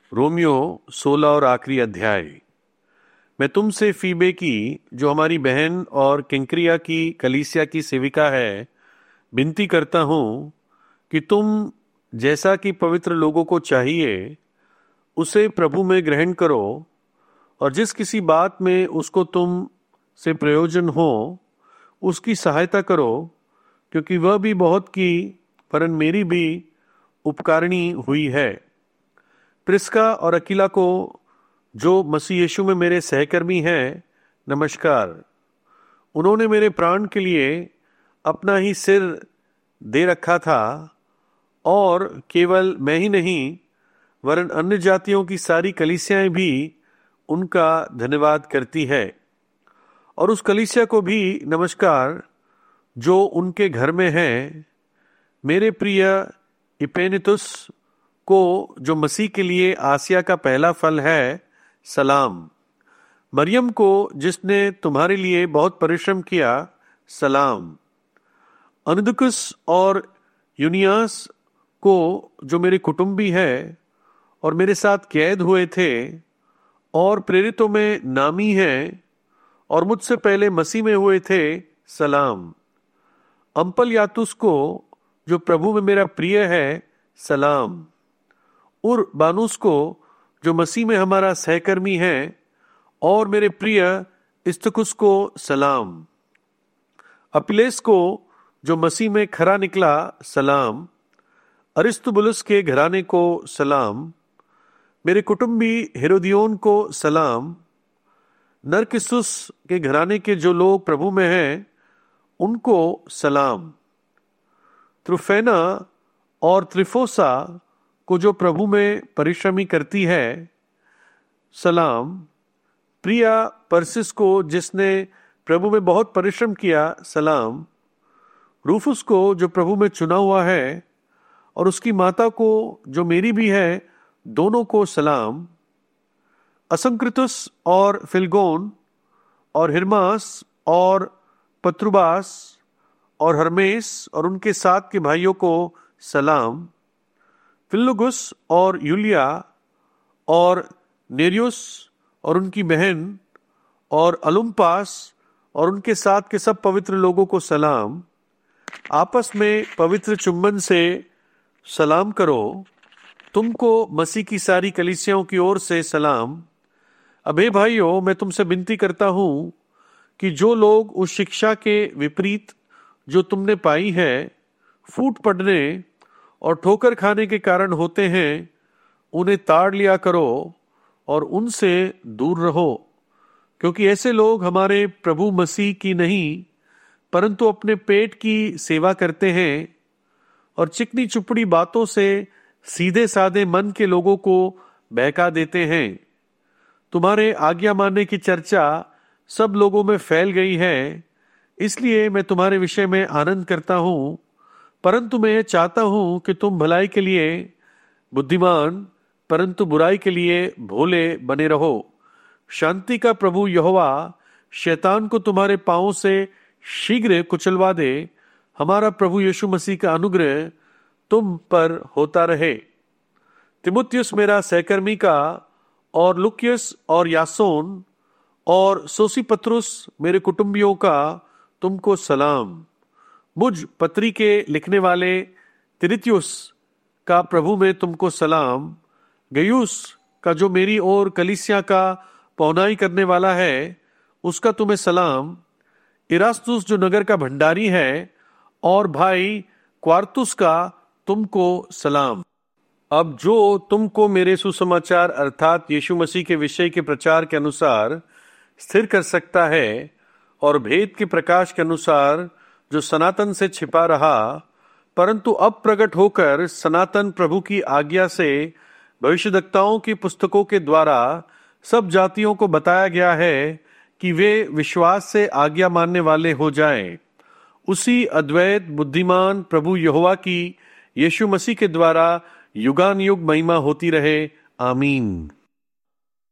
Romeo 16 और आखिरी अध्याय। मैं तुमसे फीबे की, जो हमारी बहन और किंक्रिया की कलीसिया की सेविका है, विनती करता हूँ कि तुम जैसा कि पवित्र लोगों को चाहिए उसे प्रभु में ग्रहण करो, और जिस किसी बात में उसको तुम से प्रयोजन हो उसकी सहायता करो, क्योंकि वह भी बहुत की वरन मेरी भी उपकारिणी हुई है। प्रिस्का और अकीला को, जो मसीह यीशु में मेरे सहकर्मी हैं, नमस्कार। उन्होंने मेरे प्राण के लिए अपना ही सिर दे रखा था, और केवल मैं ही नहीं वरन अन्य जातियों की सारी कलीसियाएं भी उनका धन्यवाद करती है। और उस कलीसिया को भी नमस्कार जो उनके घर में है। मेरे प्रिय इपेनितुस को, जो मसीह के लिए आसिया का पहला फल है, सलाम। मरियम को, जिसने तुम्हारे लिए बहुत परिश्रम किया, सलाम। अनुदुकुस और यूनियास को, जो मेरे कुटुंबी है और मेरे साथ कैद हुए थे और प्रेरितों में नामी हैं और मुझसे पहले मसीह में हुए थे, सलाम। अम्पलयातुस को, जो प्रभु में मेरा प्रिय है, सलाम। बानुस को, जो मसीह में हमारा सहकर्मी है, और मेरे प्रिय इस्तकुस को सलाम। अपिलेस को, जो मसीह में खरा निकला, सलाम। अरिस्तुबुलस के घराने को सलाम। मेरे कुटुंबी हेरोदियोन को सलाम। नरकिस्सुस के घराने के जो लोग प्रभु में हैं उनको सलाम। त्रुफेना और त्रिफोसा को, जो प्रभु में परिश्रमी करती है, सलाम। प्रिया परसिस को, जिसने प्रभु में बहुत परिश्रम किया, सलाम। रूफुस को, जो प्रभु में चुना हुआ है, और उसकी माता को, जो मेरी भी है, दोनों को सलाम। असंक्रितुस और फिलगोन और हिर्मास और पत्रुबास और हर्मेस और उनके साथ के भाइयों को सलाम। फिल्लुगुस और यूलिया और नेरियुस और उनकी बहन और अलुम्पास और उनके साथ के सब पवित्र लोगों को सलाम। आपस में पवित्र चुंबन से सलाम करो। तुमको मसीह की सारी कलीसियाओं की ओर से सलाम। अब हे भाइयों, मैं तुमसे विनती करता हूँ कि जो लोग उस शिक्षा के विपरीत जो तुमने पाई है, फूट पड़ने और ठोकर खाने के कारण होते हैं, उन्हें ताड़ लिया करो और उनसे दूर रहो, क्योंकि ऐसे लोग हमारे प्रभु मसीह की नहीं परंतु अपने पेट की सेवा करते हैं और चिकनी चुपड़ी बातों से सीधे साधे मन के लोगों को बहका देते हैं। तुम्हारे आज्ञा मानने की चर्चा सब लोगों में फैल गई है, इसलिए मैं तुम्हारे विषय में आनंद करता हूँ, परंतु मैं चाहता हूँ कि तुम भलाई के लिए बुद्धिमान परंतु बुराई के लिए भोले बने रहो। शांति का प्रभु यहोवा शैतान को तुम्हारे पांवों से शीघ्र कुचलवा दे। हमारा प्रभु यीशु मसीह का अनुग्रह तुम पर होता रहे। तिमुथियुस मेरा सहकर्मी का, और लुकियस और यासोन और सोसिपत्रुस मेरे कुटुंबियों का तुमको सलाम। मुझ पत्री के लिखने वाले तिरित्युस का प्रभु में तुमको सलाम। गयुस का, जो मेरी ओर कलीसिया का पौनाई करने वाला है, उसका तुम्हें सलाम। इरास्तुस, जो नगर का भंडारी है, और भाई क्वारतुस का तुमको सलाम। अब जो तुमको मेरे सुसमाचार अर्थात यीशु मसीह के विषय के प्रचार के अनुसार स्थिर कर सकता है, और भेद के प्रकाश के अनुसार जो सनातन से छिपा रहा परंतु अब प्रकट होकर सनातन प्रभु की आज्ञा से भविष्यद्वक्ताओं की पुस्तकों के द्वारा सब जातियों को बताया गया है कि वे विश्वास से आज्ञा मानने वाले हो जाएं। उसी अद्वैत बुद्धिमान प्रभु यहोवा की यीशु मसीह के द्वारा युगान युग महिमा होती रहे। आमीन।